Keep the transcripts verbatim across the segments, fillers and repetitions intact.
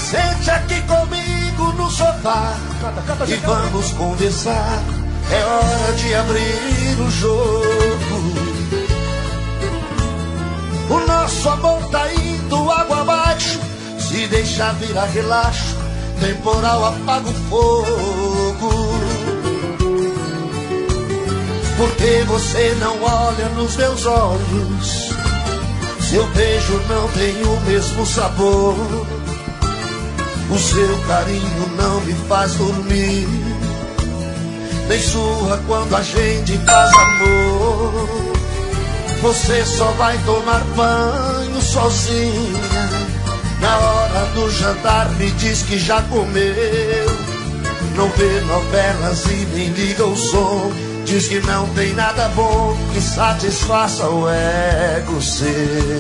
Sente aqui comigo no sofá e vamos conversar. É hora de abrir o jogo. O nosso amor tá indo água abaixo. Se deixar virar relaxo, temporal apaga o fogo. Porque você não olha nos meus olhos, seu beijo não tem o mesmo sabor, o seu carinho não me faz dormir, nem surra quando a gente faz amor. Você só vai tomar banho sozinha, na hora do jantar me diz que já comeu. Não vê novelas e nem liga o som, diz que não tem nada bom que satisfaça o ego seu.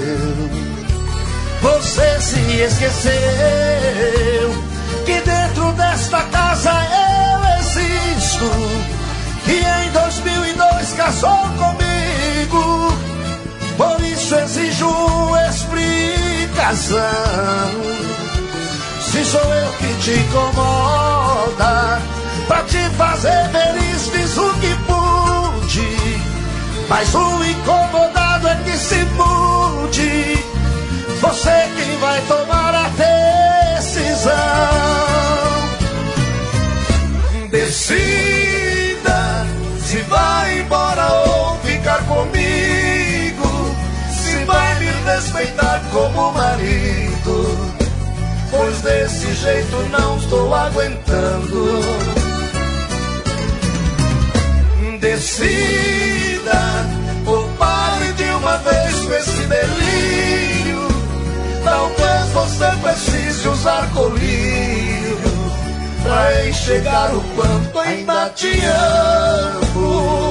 Você se esqueceu que dentro desta casa eu existo, que em dois mil e dois casou comigo. Por isso exijo explicação. Se sou eu que te incomoda, pra te fazer feliz fiz o que pude, mas o incomodado é que se mude. Você quem vai tomar a decisão. Decida se vai embora ou ficar comigo, se vai me respeitar como marido, pois desse jeito não estou aguentando. Decida, ou pare de uma vez com esse delírio. Talvez você precise usar colírio pra enxergar o quanto ainda te amo.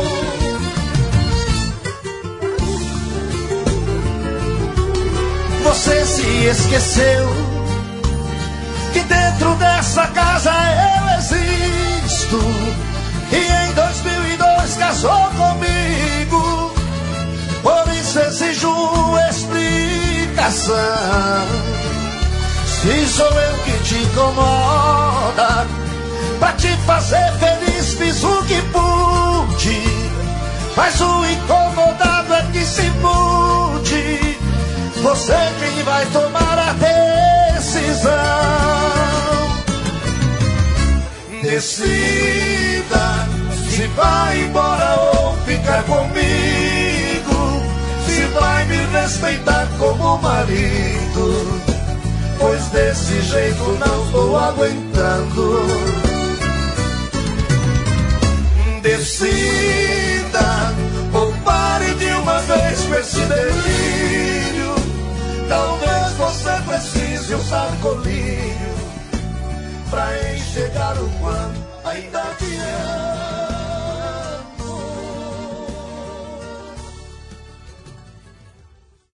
Você se esqueceu que dentro dessa casa eu existo, e em dois mil e dois casou comigo. Por isso exijo explicação. Se sou eu que te incomoda, pra te fazer feliz fiz o que pude, mas o incomodado é que se mude. Você quem vai tomar a decisão. Decida se vai embora ou ficar comigo, se vai me respeitar como marido, pois desse jeito não estou aguentando. Decida, ou pare de uma vez com esse delírio. Talvez você precise usar colírio pra enxergar o quanto